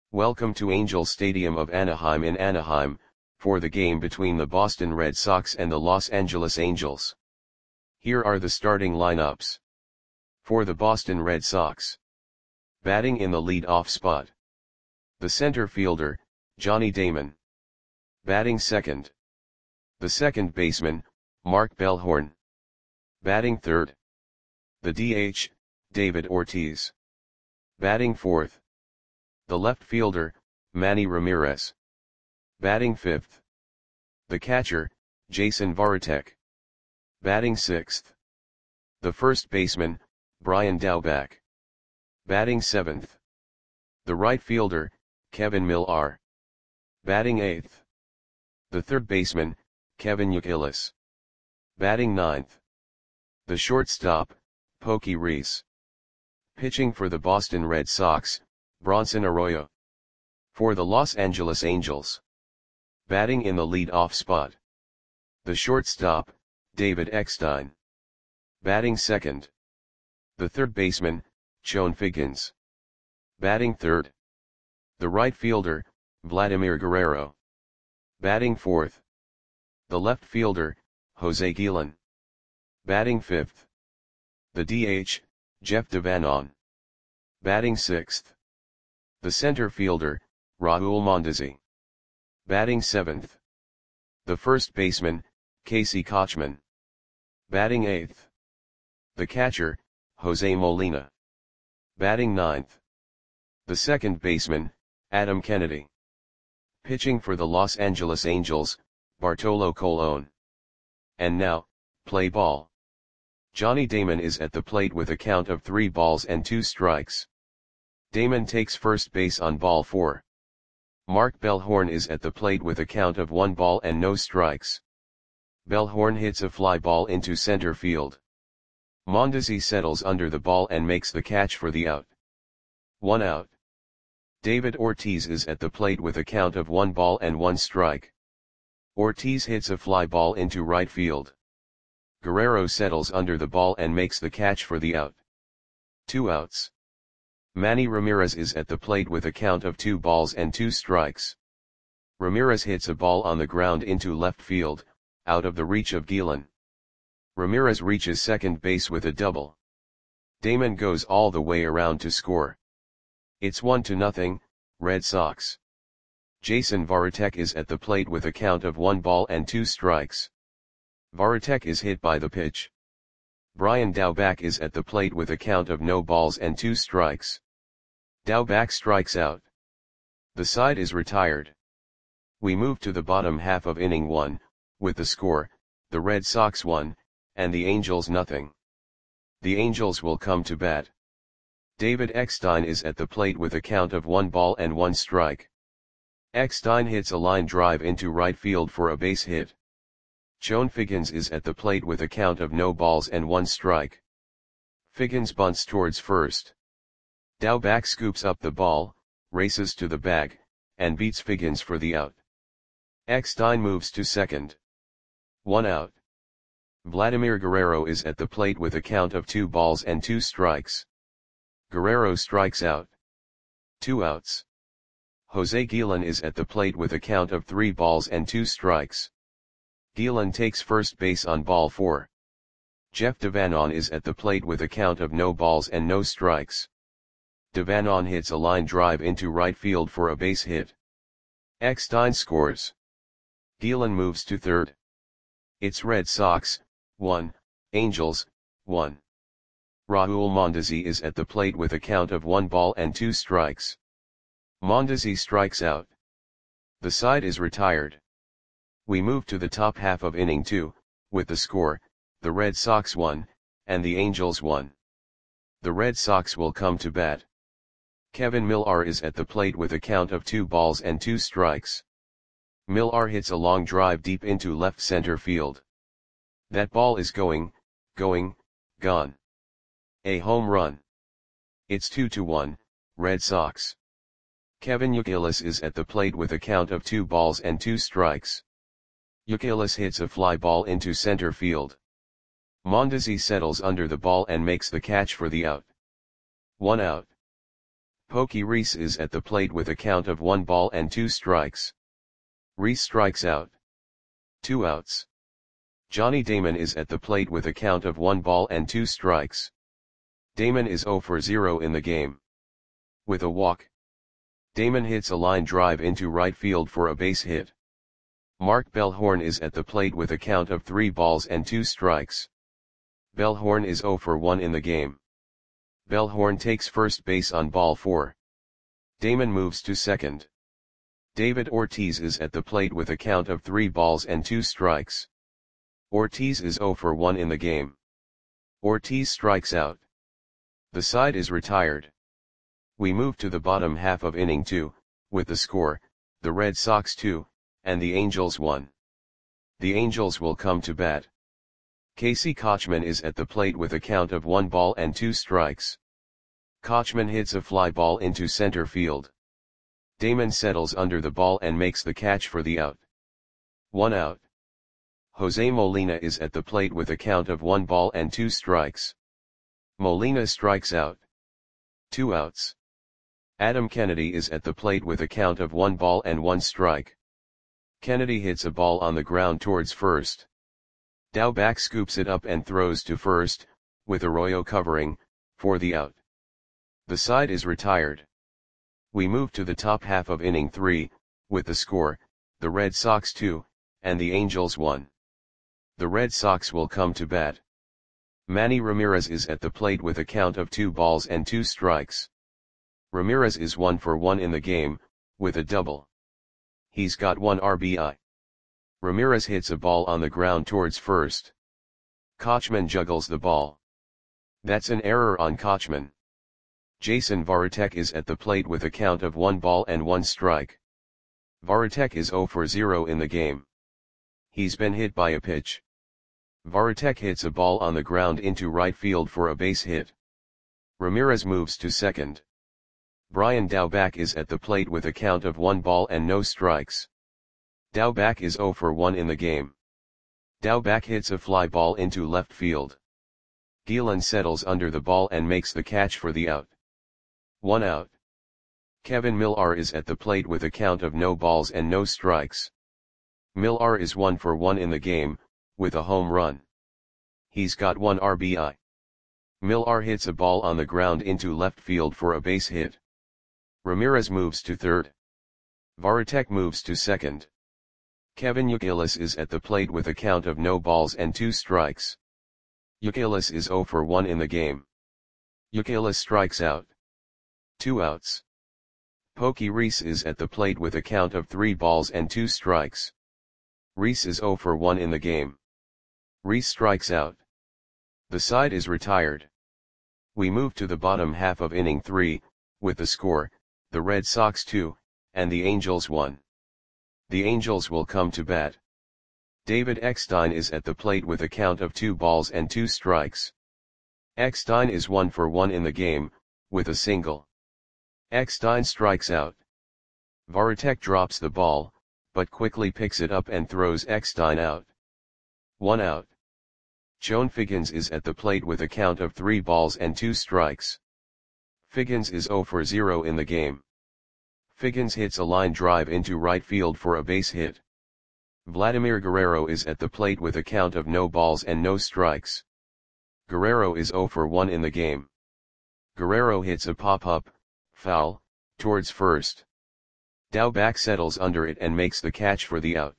Welcome to Angels Stadium of Anaheim in Anaheim, for the game between the Boston Red Sox and the Los Angeles Angels. Here are the starting lineups. For the Boston Red Sox. Batting in the lead-off spot. The center fielder, Johnny Damon. Batting second. The second baseman, Mark Bellhorn. Batting third. The DH, David Ortiz. Batting fourth. The left fielder, Manny Ramirez. Batting fifth. The catcher, Jason Varitek. Batting sixth. The first baseman, Brian Daubach. Batting seventh. The right fielder, Kevin Millar. Batting eighth. The third baseman, Kevin Youkilis. Batting ninth. The shortstop, Pokey Reese. Pitching for the Boston Red Sox, Bronson Arroyo. For the Los Angeles Angels. Batting in the lead-off spot. The shortstop, David Eckstein. Batting second. The third baseman, Chone Figgins. Batting third. The right fielder, Vladimir Guerrero. Batting fourth. The left fielder, Jose Guillen. Batting fifth. The DH, Jeff Devanon. Batting sixth. The center fielder, Raul Mondesi. Batting seventh. The first baseman, Casey Kotchman. Batting eighth. The catcher, Jose Molina. Batting ninth. The second baseman, Adam Kennedy. Pitching for the Los Angeles Angels, Bartolo Colon. And now, play ball. Johnny Damon is at the plate with a count of 3 balls and 2 strikes. Damon takes first base on ball 4. Mark Bellhorn is at the plate with a count of 1 ball and no strikes. Bellhorn hits a fly ball into center field. Mondesi settles under the ball and makes the catch for the out. 1 out. David Ortiz is at the plate with a count of 1 ball and 1 strike. Ortiz hits a fly ball into right field. Guerrero settles under the ball and makes the catch for the out. 2 outs. Manny Ramirez is at the plate with a count of 2 balls and 2 strikes. Ramirez hits a ball on the ground into left field, out of the reach of Guillen. Ramirez reaches second base with a double. Damon goes all the way around to score. It's 1-0, Red Sox. Jason Varitek is at the plate with a count of 1 ball and 2 strikes. Varitek is hit by the pitch. Brian Daubach is at the plate with a count of no balls and 2 strikes. Daubach strikes out. The side is retired. We move to the bottom half of inning 1, with the score, the Red Sox 1, and the Angels 0. The Angels will come to bat. David Eckstein is at the plate with a count of 1 ball and 1 strike. Eckstein hits a line drive into right field for a base hit. Chone Figgins is at the plate with a count of no balls and 1 strike. Figgins bunts towards first. Daubach scoops up the ball, races to the bag, and beats Figgins for the out. Eckstein moves to second. 1 out. Vladimir Guerrero is at the plate with a count of 2 balls and 2 strikes. Guerrero strikes out. 2 outs. Jose Guillen is at the plate with a count of 3 balls and 2 strikes. Guillen takes first base on ball 4. Jeff Devanon is at the plate with a count of no balls and no strikes. Devanon hits a line drive into right field for a base hit. Eckstein scores. Guillen moves to third. It's Red Sox 1, Angels 1. Raul Mondesi is at the plate with a count of 1 ball and 2 strikes. Mondesi strikes out. The side is retired. We move to the top half of inning 2, with the score, the Red Sox 1, and the Angels 1. The Red Sox will come to bat. Kevin Millar is at the plate with a count of 2 balls and 2 strikes. Millar hits a long drive deep into left center field. That ball is gone. A home run. It's 2-1, Red Sox. Kevin Youkilis is at the plate with a count of 2 balls and 2 strikes. Youkilis hits a fly ball into center field. Mondesi settles under the ball and makes the catch for the out. 1 out. Pokey Reese is at the plate with a count of 1 ball and 2 strikes. Reese strikes out. 2 outs. Johnny Damon is at the plate with a count of 1 ball and 2 strikes. Damon is 0 for 0 in the game. With a walk, Damon hits a line drive into right field for a base hit. Mark Bellhorn is at the plate with a count of 3 balls and 2 strikes. Bellhorn is 0 for 1 in the game. Bellhorn takes first base on ball 4. Damon moves to second. David Ortiz is at the plate with a count of 3 balls and 2 strikes. Ortiz is 0 for 1 in the game. Ortiz strikes out. The side is retired. We move to the bottom half of inning 2, with the score, the Red Sox 2, and the Angels 1. The Angels will come to bat. Casey Kotchman is at the plate with a count of 1 ball and 2 strikes. Kotchman hits a fly ball into center field. Damon settles under the ball and makes the catch for the out. 1 out. Jose Molina is at the plate with a count of 1 ball and 2 strikes. Molina strikes out. 2 outs. Adam Kennedy is at the plate with a count of 1 ball and 1 strike. Kennedy hits a ball on the ground towards first. Daubach scoops it up and throws to first, with Arroyo covering, for the out. The side is retired. We move to the top half of inning 3, with the score, the Red Sox 2, and the Angels 1. The Red Sox will come to bat. Manny Ramirez is at the plate with a count of 2 balls and 2 strikes. Ramirez is 1 for 1 in the game, with a double. He's got 1 RBI. Ramirez hits a ball on the ground towards first. Kotchman juggles the ball. That's an error on Kotchman. Jason Varitek is at the plate with a count of 1 ball and 1 strike. Varitek is 0 for 0 in the game. He's been hit by a pitch. Varitek hits a ball on the ground into right field for a base hit. Ramirez moves to second. Brian Daubach is at the plate with a count of 1 ball and no strikes. Daubach is 0 for 1 in the game. Daubach hits a fly ball into left field. Gielan settles under the ball and makes the catch for the out. 1 out. Kevin Millar is at the plate with a count of no balls and no strikes. Millar is 1 for 1 in the game, with a home run. He's got 1 RBI. Millar hits a ball on the ground into left field for a base hit. Ramirez moves to third. Varitek moves to second. Kevin Youkilis is at the plate with a count of no balls and 2 strikes. Youkilis is 0 for 1 in the game. Youkilis strikes out. 2 outs. Pokey Reese is at the plate with a count of 3 balls and 2 strikes. Reese is 0 for 1 in the game. Reese strikes out. The side is retired. We move to the bottom half of inning 3, with the score, the Red Sox 2, and the Angels 1. The Angels will come to bat. David Eckstein is at the plate with a count of 2 balls and 2 strikes. Eckstein is 1 for 1 in the game, with a single. Eckstein strikes out. Varitek drops the ball, but quickly picks it up and throws Eckstein out. 1 out. Joan Figgins is at the plate with a count of 3 balls and 2 strikes. Figgins is 0 for 0 in the game. Figgins hits a line drive into right field for a base hit. Vladimir Guerrero is at the plate with a count of no balls and no strikes. Guerrero is 0 for 1 in the game. Guerrero hits a pop-up, foul, towards first. Daubach settles under it and makes the catch for the out.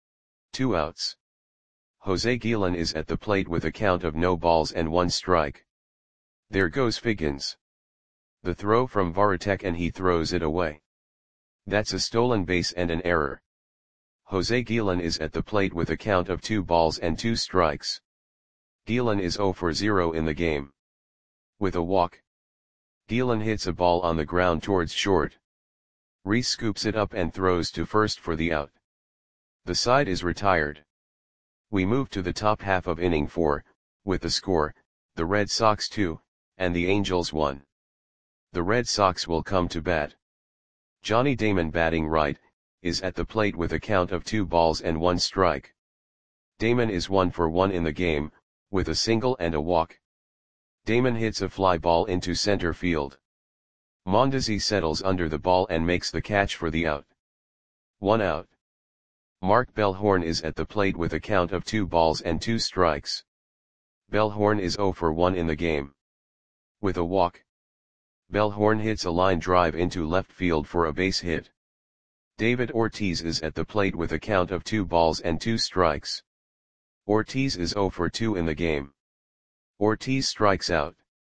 2 outs. Jose Gielan is at the plate with a count of no balls and 1 strike. There goes Figgins. The throw from Varitek and he throws it away. That's a stolen base and an error. Jose Gielan is at the plate with a count of 2 balls and 2 strikes. Gielan is 0 for 0 in the game. With a walk, Gielan hits a ball on the ground towards short. Reese scoops it up and throws to first for the out. The side is retired. We move to the top half of inning 4, with the score, the Red Sox 2, and the Angels 1. The Red Sox will come to bat. Johnny Damon, batting right, is at the plate with a count of 2 balls and 1 strike. Damon is 1 for 1 in the game, with a single and a walk. Damon hits a fly ball into center field. Mondesi settles under the ball and makes the catch for the out. 1 out. Mark Bellhorn is at the plate with a count of 2 balls and 2 strikes. Bellhorn is 0 for 1 in the game. With a walk, Bellhorn hits a line drive into left field for a base hit. David Ortiz is at the plate with a count of 2 balls and 2 strikes. Ortiz is 0 for 2 in the game. Ortiz strikes out.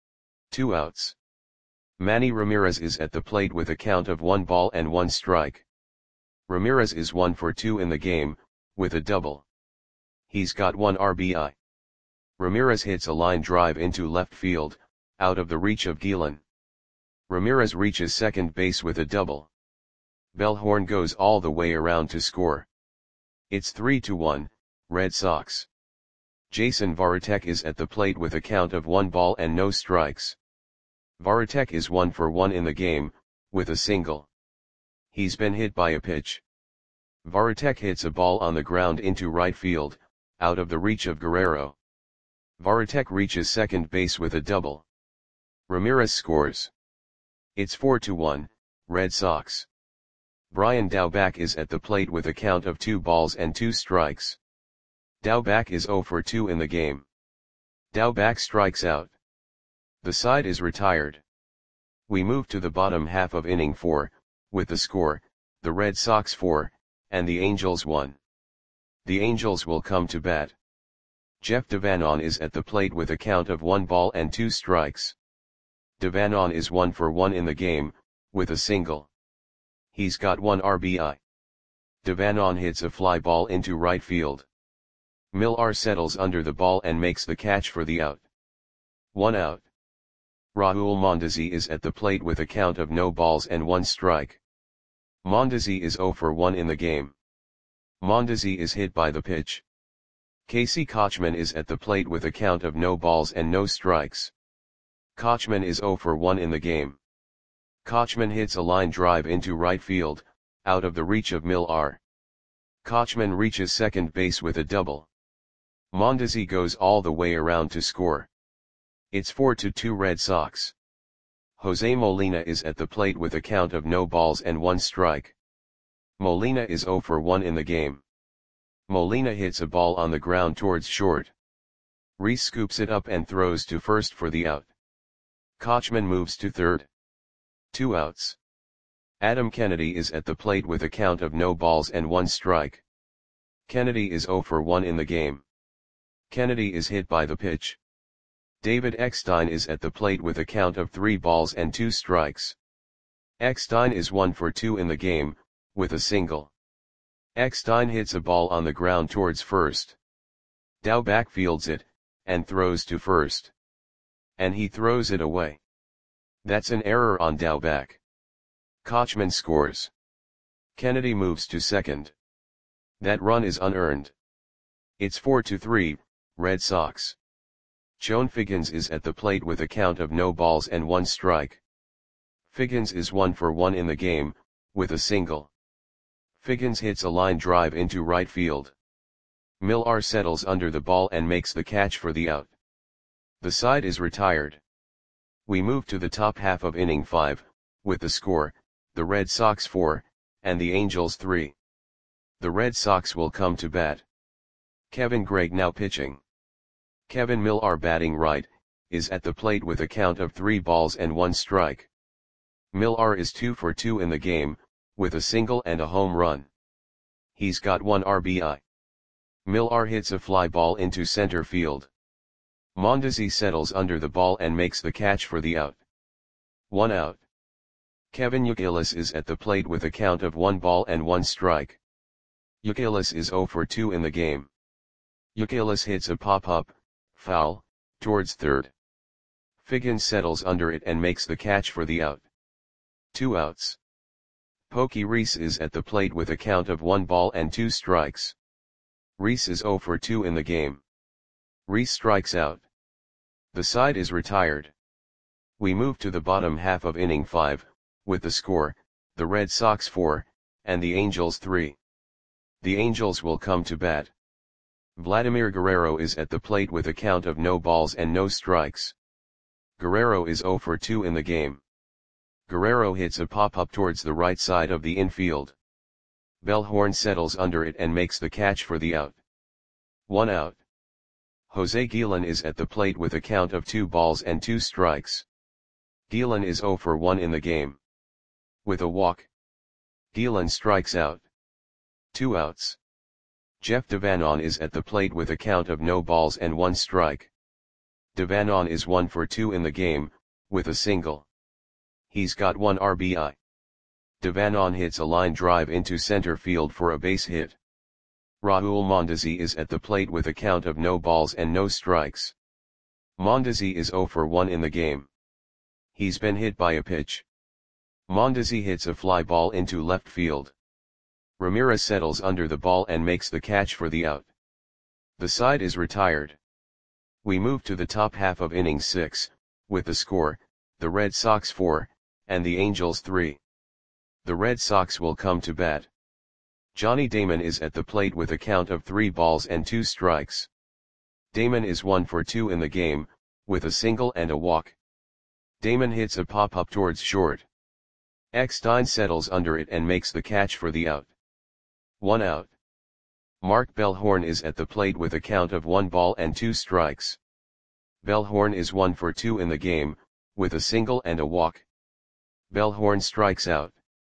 2 outs. Manny Ramirez is at the plate with a count of 1 ball and 1 strike. Ramirez is 1 for 2 in the game, with a double. He's got 1 RBI. Ramirez hits a line drive into left field, out of the reach of Gillen. Ramirez reaches second base with a double. Bellhorn goes all the way around to score. It's 3-1, Red Sox. Jason Varitek is at the plate with a count of 1 ball and no strikes. Varitek is 1 for 1 in the game, with a single. He's been hit by a pitch. Varitek hits a ball on the ground into right field, out of the reach of Guerrero. Varitek reaches second base with a double. Ramirez scores. It's 4-1, Red Sox. Brian Daubach is at the plate with a count of 2 balls and 2 strikes. Daubach is 0 for 2 in the game. Daubach strikes out. The side is retired. We move to the bottom half of inning 4, with the score, the Red Sox 4, and the Angels 1. The Angels will come to bat. Jeff Devanon is at the plate with a count of 1 ball and 2 strikes. Devanon is 1 for 1 in the game, with a single. He's got 1 RBI. Devanon hits a fly ball into right field. Millar settles under the ball and makes the catch for the out. 1 out. Raul Mondesi is at the plate with a count of no balls and 1 strike. Mondesi is 0 for 1 in the game. Mondesi is hit by the pitch. Casey Kotchman is at the plate with a count of no balls and no strikes. Kotchman is 0 for 1 in the game. Kotchman hits a line drive into right field, out of the reach of Millar. Kotchman reaches second base with a double. Mondesi goes all the way around to score. It's 4-2 Red Sox. Jose Molina is at the plate with a count of no balls and 1 strike. Molina is 0 for 1 in the game. Molina hits a ball on the ground towards short. Reese scoops it up and throws to first for the out. Kotchman moves to third. 2 outs. Adam Kennedy is at the plate with a count of no balls and 1 strike. Kennedy is 0 for 1 in the game. Kennedy is hit by the pitch. David Eckstein is at the plate with a count of 3 balls and 2 strikes. Eckstein is 1 for 2 in the game, with a single. Eckstein hits a ball on the ground towards first. Daubach fields it, and throws to first. And he throws it away. That's an error on Daubach. Kotchman scores. Kennedy moves to second. That run is unearned. It's 4-3, Red Sox. Joan Figgins is at the plate with a count of no balls and 1 strike. Figgins is 1 for 1 in the game, with a single. Figgins hits a line drive into right field. Millar settles under the ball and makes the catch for the out. The side is retired. We move to the top half of inning 5, with the score, the Red Sox 4, and the Angels 3. The Red Sox will come to bat. Kevin Gregg now pitching. Kevin Millar batting right, is at the plate with a count of 3 balls and 1 strike. Millar is 2 for 2 in the game, with a single and a home run. He's got 1 RBI. Millar hits a fly ball into center field. Mondesi settles under the ball and makes the catch for the out. 1 out. Kevin Youkilis is at the plate with a count of 1 ball and 1 strike. Youkilis is 0 for 2 in the game. Youkilis hits a pop-up, foul, towards third. Figgins settles under it and makes the catch for the out. 2 outs. Pokey Reese is at the plate with a count of 1 ball and 2 strikes. Reese is 0 for 2 in the game. Reese strikes out. The side is retired. We move to the bottom half of inning 5, with the score, the Red Sox 4, and the Angels 3. The Angels will come to bat. Vladimir Guerrero is at the plate with a count of no balls and no strikes. Guerrero is 0 for 2 in the game. Guerrero hits a pop-up towards the right side of the infield. Bellhorn settles under it and makes the catch for the out. 1 out. Jose Guillen is at the plate with a count of 2 balls and 2 strikes. Guillen is 0 for 1 in the game. With a walk, Guillen strikes out. 2 outs. Jeff Devanon is at the plate with a count of no balls and 1 strike. Devanon is 1 for 2 in the game, with a single. He's got 1 RBI. Devanon hits a line drive into center field for a base hit. Raul Mondesi is at the plate with a count of no balls and no strikes. Mondesi is 0 for 1 in the game. He's been hit by a pitch. Mondesi hits a fly ball into left field. Ramirez settles under the ball and makes the catch for the out. The side is retired. We move to the top half of inning 6, with the score, the Red Sox 4, and the Angels 3. The Red Sox will come to bat. Johnny Damon is at the plate with a count of 3 balls and 2 strikes. Damon is 1 for 2 in the game, with a single and a walk. Damon hits a pop-up towards short. Eckstein settles under it and makes the catch for the out. 1 out. Mark Bellhorn is at the plate with a count of 1 ball and 2 strikes. Bellhorn is 1 for 2 in the game, with a single and a walk. Bellhorn strikes out.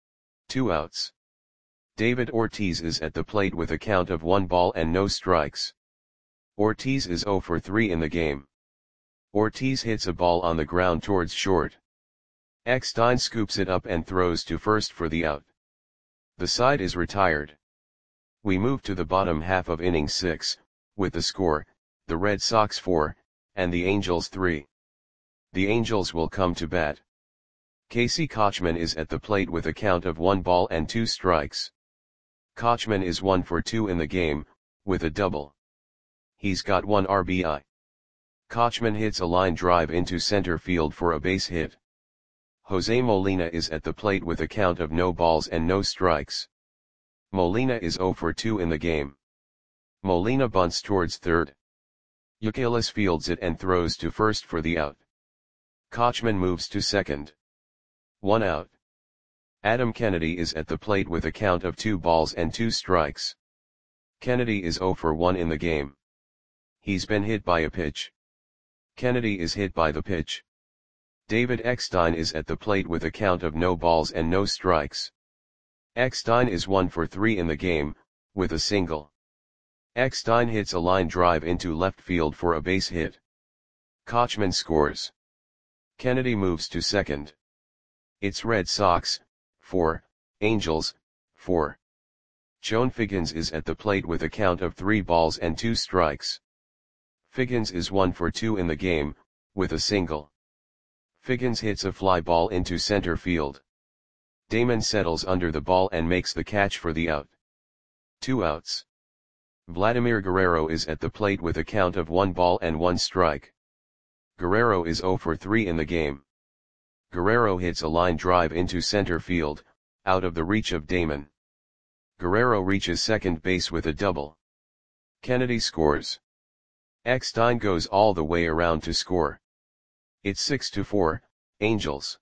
2 outs. David Ortiz is at the plate with a count of 1 ball and no strikes. Ortiz is 0 for 3 in the game. Ortiz hits a ball on the ground towards short. Eckstein scoops it up and throws to first for the out. The side is retired. We move to the bottom half of inning 6, with the score, the Red Sox 4, and the Angels 3. The Angels will come to bat. Casey Kotchman is at the plate with a count of 1 ball and 2 strikes. Kotchman is 1 for 2 in the game, with a double. He's got 1 RBI. Kotchman hits a line drive into center field for a base hit. Jose Molina is at the plate with a count of no balls and no strikes. Molina is 0 for 2 in the game. Molina bunts towards third. Youkilis fields it and throws to first for the out. Kotchman moves to second. 1 out. Adam Kennedy is at the plate with a count of 2 balls and 2 strikes. Kennedy is 0 for 1 in the game. He's been hit by a pitch. Kennedy is hit by the pitch. David Eckstein is at the plate with a count of no balls and no strikes. Eckstein is 1 for 3 in the game, with a single. Eckstein hits a line drive into left field for a base hit. Kotchman scores. Kennedy moves to second. It's Red Sox 4, Angels 4. Chone Figgins is at the plate with a count of 3 balls and 2 strikes. Figgins is 1 for 2 in the game, with a single. Figgins hits a fly ball into center field. Damon settles under the ball and makes the catch for the out. 2 outs. Vladimir Guerrero is at the plate with a count of 1 ball and 1 strike. Guerrero is 0 for 3 in the game. Guerrero hits a line drive into center field, out of the reach of Damon. Guerrero reaches second base with a double. Kennedy scores. Eckstein goes all the way around to score. It's 6-4, Angels.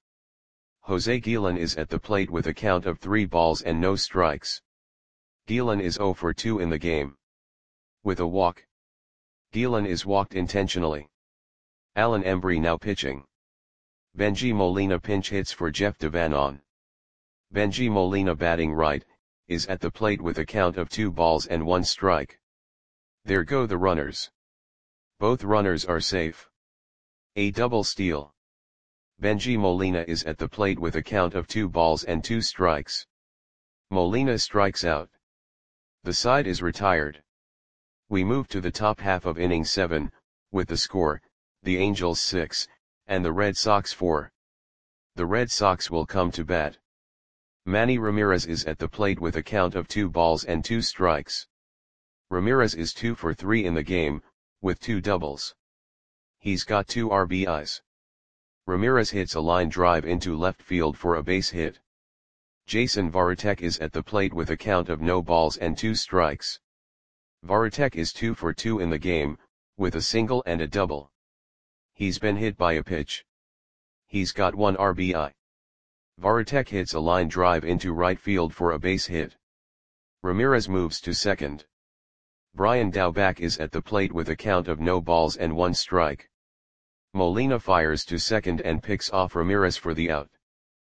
Jose Guillen is at the plate with a count of 3 balls and no strikes. Guillen is 0 for 2 in the game. With a walk. Guillen is walked intentionally. Alan Embry now pitching. Benji Molina pinch hits for Jeff Devanon. Benji Molina batting right, is at the plate with a count of 2 balls and 1 strike. There go the runners. Both runners are safe. A double steal. Benji Molina is at the plate with a count of 2 balls and 2 strikes. Molina strikes out. The side is retired. We move to the top half of inning 7, with the score, the Angels 6, and the Red Sox 4. The Red Sox will come to bat. Manny Ramirez is at the plate with a count of 2 balls and 2 strikes. Ramirez is 2 for 3 in the game, with 2 doubles. He's got 2 RBIs. Ramirez hits a line drive into left field for a base hit. Jason Varitek is at the plate with a count of no balls and 2 strikes. Varitek is 2 for 2 in the game, with a single and a double. He's been hit by a pitch. He's got 1 RBI. Varitek hits a line drive into right field for a base hit. Ramirez moves to second. Brian Daubach is at the plate with a count of no balls and 1 strike. Molina fires to second and picks off Ramirez for the out.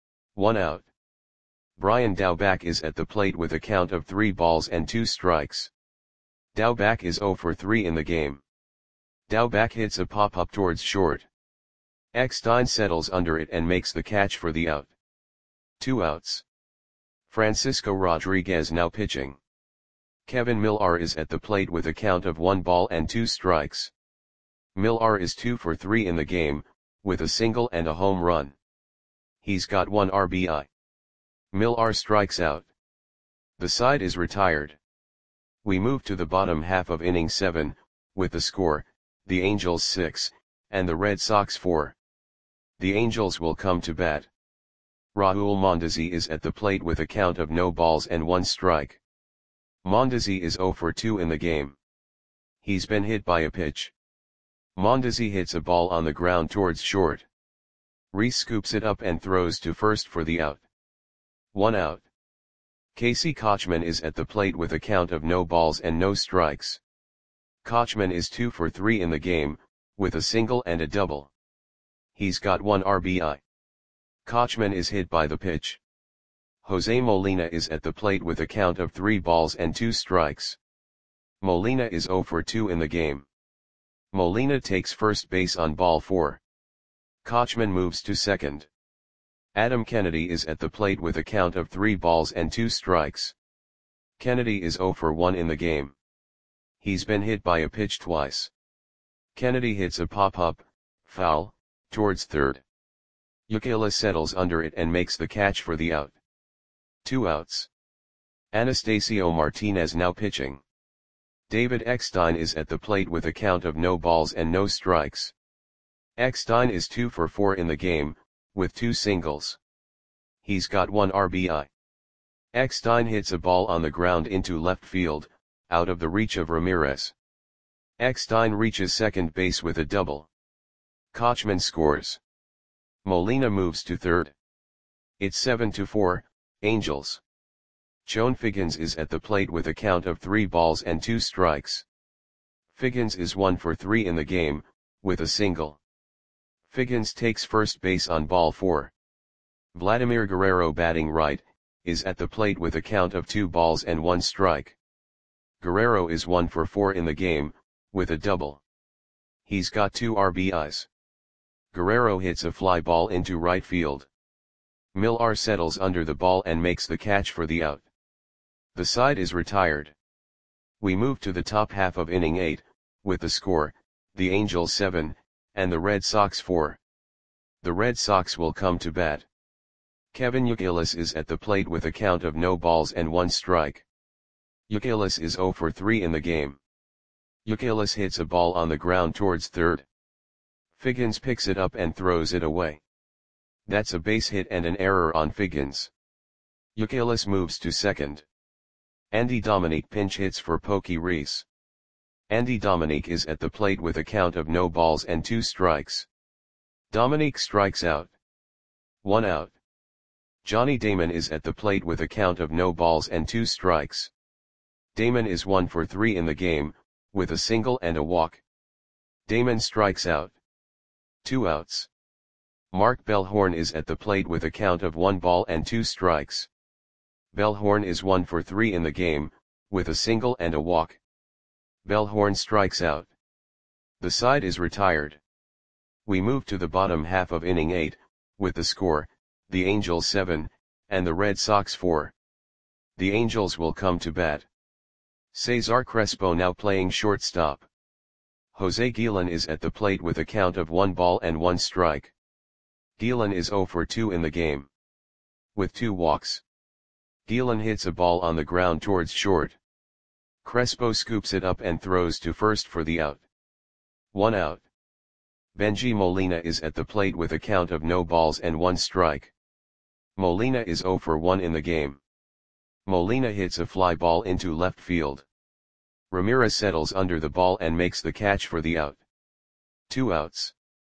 1 out. Brian Daubach is at the plate with a count of 3 balls and 2 strikes. Daubach is 0 for 3 in the game. Daubach hits a pop-up towards short. Eckstein settles under it and makes the catch for the out. 2 outs. Francisco Rodriguez now pitching. Kevin Millar is at the plate with a count of 1 ball and 2 strikes. Millar is 2 for 3 in the game, with a single and a home run. He's got 1 RBI. Millar strikes out. The side is retired. We move to the bottom half of inning 7, with the score, the Angels 6, and the Red Sox 4. The Angels will come to bat. Raul Mondesi is at the plate with a count of no balls and 1 strike. Mondesi is 0 for 2 in the game. He's been hit by a pitch. Mondesi hits a ball on the ground towards short. Reese scoops it up and throws to first for the out. 1 out. Casey Kotchman is at the plate with a count of no balls and no strikes. Kotchman is 2 for 3 in the game, with a single and a double. He's got 1 RBI. Kotchman is hit by the pitch. Jose Molina is at the plate with a count of 3 balls and 2 strikes. Molina is 0 for 2 in the game. Molina takes first base on ball 4. Kotchman moves to second. Adam Kennedy is at the plate with a count of 3 balls and 2 strikes. Kennedy is 0 for 1 in the game. He's been hit by a pitch twice. Kennedy hits a pop-up, foul, towards third. Ucayla settles under it and makes the catch for the out. 2 outs. Anastasio Martinez now pitching. David Eckstein is at the plate with a count of no balls and no strikes. Eckstein is 2 for 4 in the game, with 2 singles. He's got 1 RBI. Eckstein hits a ball on the ground into left field, out of the reach of Ramirez. Eckstein reaches second base with a double. Kotchman scores. Molina moves to third. It's 7-4, Angels. Chone Figgins is at the plate with a count of 3 balls and 2 strikes. Figgins is 1 for 3 in the game, with a single. Figgins takes first base on ball 4. Vladimir Guerrero batting right, is at the plate with a count of 2 balls and 1 strike. Guerrero is 1 for 4 in the game, with a double. He's got 2 RBIs. Guerrero hits a fly ball into right field. Millar settles under the ball and makes the catch for the out. The side is retired. We move to the top half of inning 8, with the score, the Angels 7, and the Red Sox 4. The Red Sox will come to bat. Kevin Youkilis is at the plate with a count of no balls and 1 strike. Youkilis is 0 for 3 in the game. Youkilis hits a ball on the ground towards third. Figgins picks it up and throws it away. That's a base hit and an error on Figgins. Youkilis moves to second. Andy Dominique pinch hits for Pokey Reese. Andy Dominique is at the plate with a count of no balls and 2 strikes. Dominique strikes out. 1 out. Johnny Damon is at the plate with a count of no balls and 2 strikes. Damon is 1 for 3 in the game, with a single and a walk. Damon strikes out. 2 outs. Mark Bellhorn is at the plate with a count of 1 ball and 2 strikes. Bellhorn is 1 for 3 in the game, with a single and a walk. Bellhorn strikes out. The side is retired. We move to the bottom half of inning 8, with the score, the Angels 7, and the Red Sox 4. The Angels will come to bat. Cesar Crespo now playing shortstop. Jose Guillen is at the plate with a count of 1 ball and 1 strike. Guillen is 0 for 2 in the game. With 2 walks. Guillen hits a ball on the ground towards short. Crespo scoops it up and throws to first for the out. 1 out. Benji Molina is at the plate with a count of no balls and 1 strike. Molina is 0 for 1 in the game. Molina hits a fly ball into left field. Ramirez settles under the ball and makes the catch for the out. 2 outs.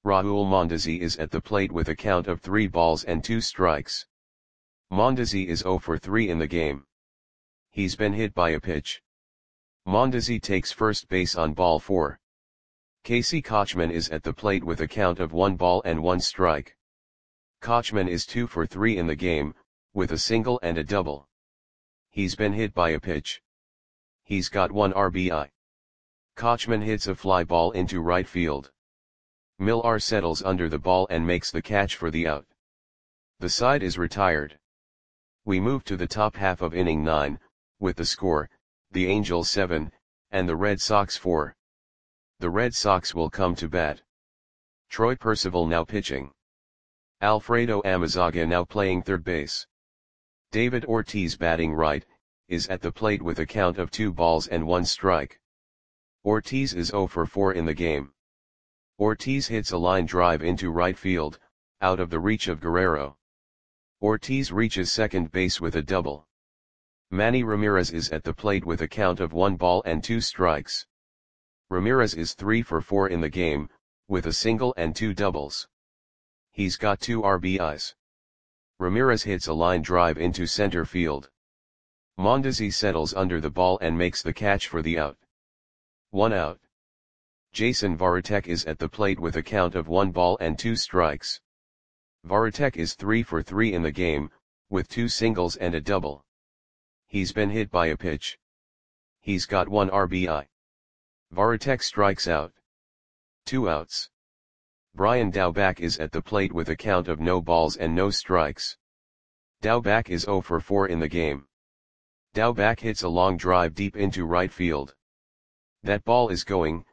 Raul Mondesi is at the plate with a count of 3 balls and 2 strikes. Mondesi is 0 for 3 in the game. He's been hit by a pitch. Mondesi takes first base on ball 4. Casey Kochman is at the plate with a count of 1 ball and 1 strike. Kochman is 2 for 3 in the game, with a single and a double. He's been hit by a pitch. He's got 1 RBI. Kochman hits a fly ball into right field. Millar settles under the ball and makes the catch for the out. The side is retired. We move to the top half of inning 9, with the score, the Angels 7, and the Red Sox 4. The Red Sox will come to bat. Troy Percival now pitching. Alfredo Amezaga now playing third base. David Ortiz batting right, is at the plate with a count of 2 balls and 1 strike. Ortiz is 0 for 4 in the game. Ortiz hits a line drive into right field, out of the reach of Guerrero. Ortiz reaches second base with a double. Manny Ramirez is at the plate with a count of 1 ball and 2 strikes. Ramirez is 3 for 4 in the game, with a single and 2 doubles. He's got 2 RBIs. Ramirez hits a line drive into center field. Mondesi settles under the ball and makes the catch for the out. 1 out. Jason Varitek is at the plate with a count of 1 ball and 2 strikes. Varitek is 3 for 3 in the game, with 2 singles and a double. He's been hit by a pitch. He's got 1 RBI. Varitek strikes out. 2 outs. Brian Daubach is at the plate with a count of no balls and no strikes. Daubach is 0 for 4 in the game. Daubach hits a long drive deep into right field. That ball is gone.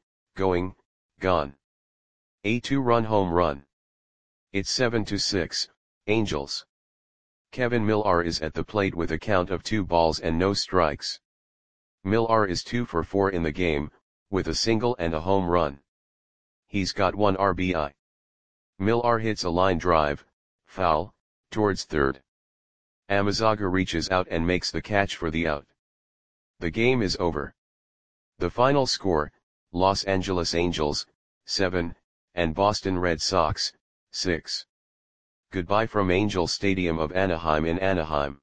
A 2-run home run. It's 7-6, Angels. Kevin Millar is at the plate with a count of 2 balls and no strikes. Millar is 2 for 4 in the game, with a single and a home run. He's got 1 RBI. Millar hits a line drive, foul, towards third. Amezaga reaches out and makes the catch for the out. The game is over. The final score, Los Angeles Angels, 7, and Boston Red Sox, 6. Goodbye from Angel Stadium of Anaheim in Anaheim.